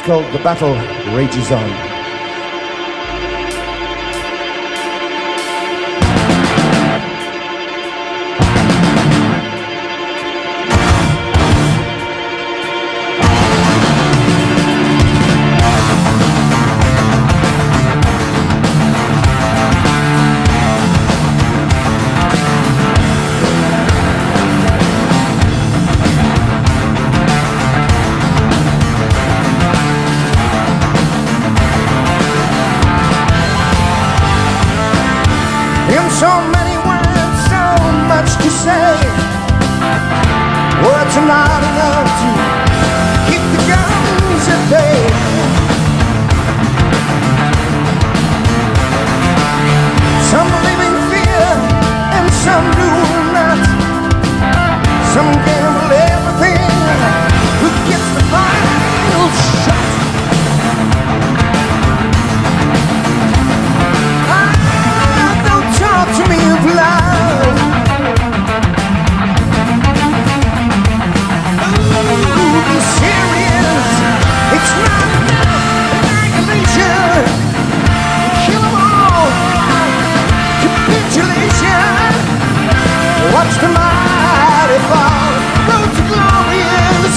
called The Battle Rages On. In so many words, so much to say. Words are not enough to keep the guns at bay. Some live in fear and some do not. Some gamble everything. Who gets the final shot? Talk to me of love. Ooh, be serious. It's not enough annihilation. Kill 'em all. Capitulation. Watch the mighty fall. Road to glory is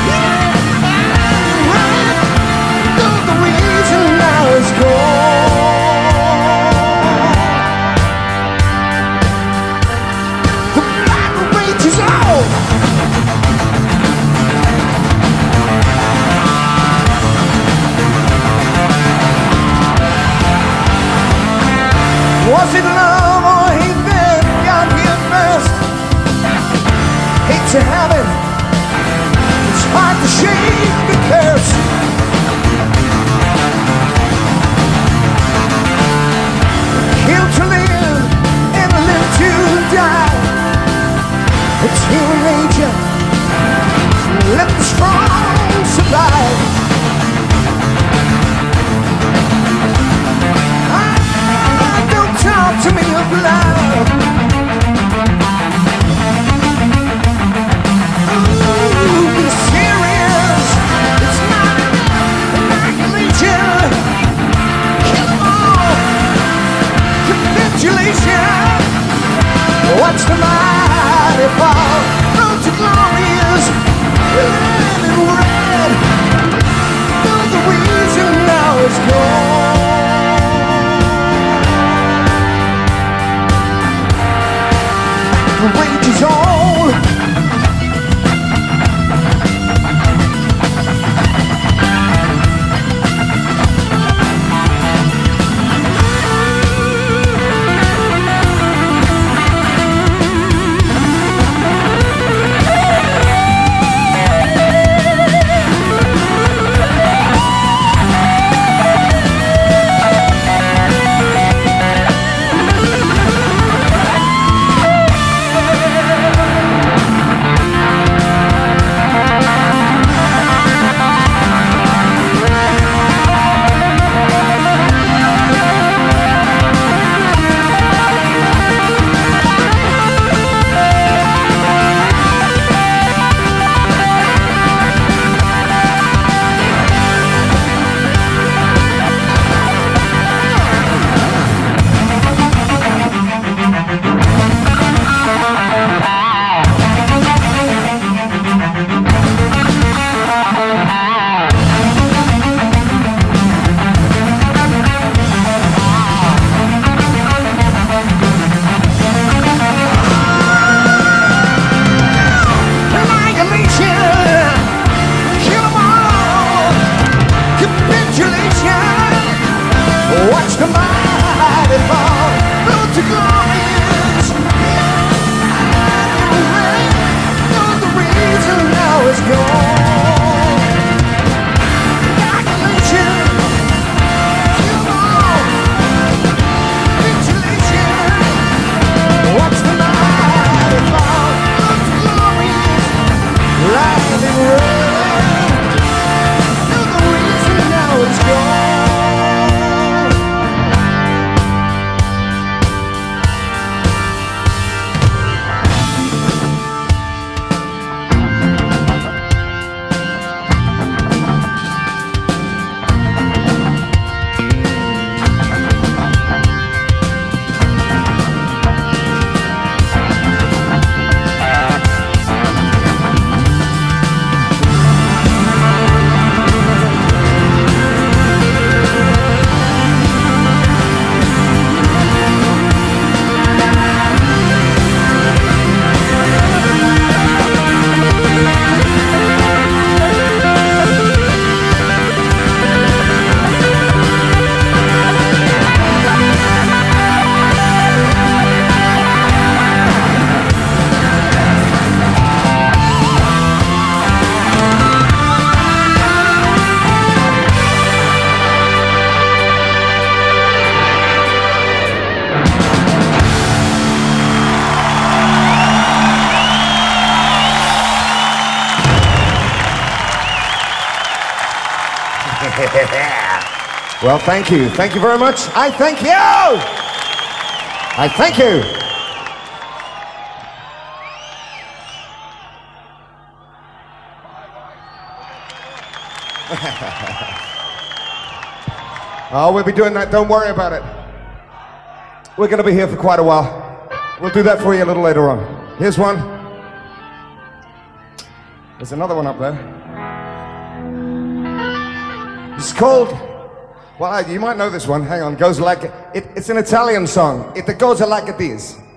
though the reason now is gone. Was it love or hate that got here first? Hate to have it, it's hard to shake the curse. Kill to live and live to die. It's human nature, let the strong survive. Talk to me of love. Ooh, be serious. It's not annihilation. Kill 'em all. Capitulation. Watch the mighty fall. Road to glory is red and red. Though the reason now is gone. The rage is on. Watch the mighty fall. Road to glory is though the reason now is gone. Annihilation. Kill 'em all. Capitulation. Watch the mighty fall. Road to glory is light and red. Though the reason now is gone. Well, thank you. Thank you very much. I thank you. I thank you. Oh, we'll be doing that. Don't worry about it. We're going to be here for quite a while. We'll do that for you a little later on. Here's one. There's another one up there. It's called, well, you might know this one. Hang on. Goes like, it's an Italian song. It goes like this.